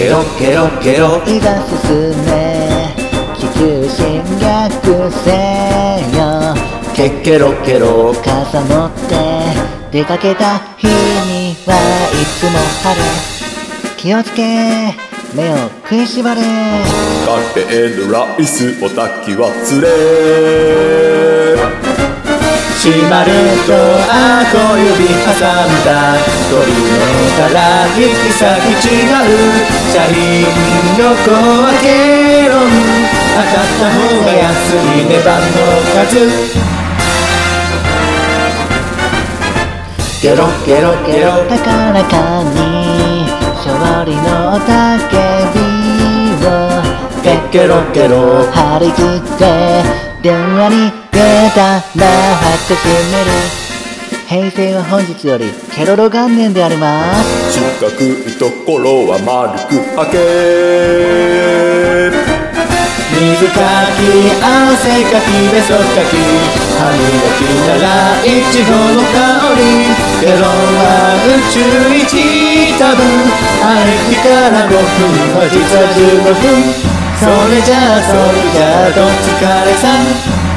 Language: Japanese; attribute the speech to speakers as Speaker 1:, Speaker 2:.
Speaker 1: ケロケロケロ
Speaker 2: いざ進め気球進逆せよ。
Speaker 1: ケケロケロ
Speaker 2: 傘持って出かけた日にはいつも晴れ。気をつけ目を食いしばれ。
Speaker 1: カレーのライスおたき忘れ。閉まると小指挟んだ鳥のから行き先違う。社員の子はケロン当たった方が安い値段の数。ケロケロケロ
Speaker 2: 高らかに勝利の叫びを
Speaker 1: ケケロケロ
Speaker 2: 張り切って電話に出たら拍手める。平成は本日よりケロロ元年であります。
Speaker 1: 四角いところは丸く開け。水かき汗かきべそかき歯磨きならいちごの香り。ケロは宇宙一多分あれ日から5分は実は15分。それじゃあどっちかれさん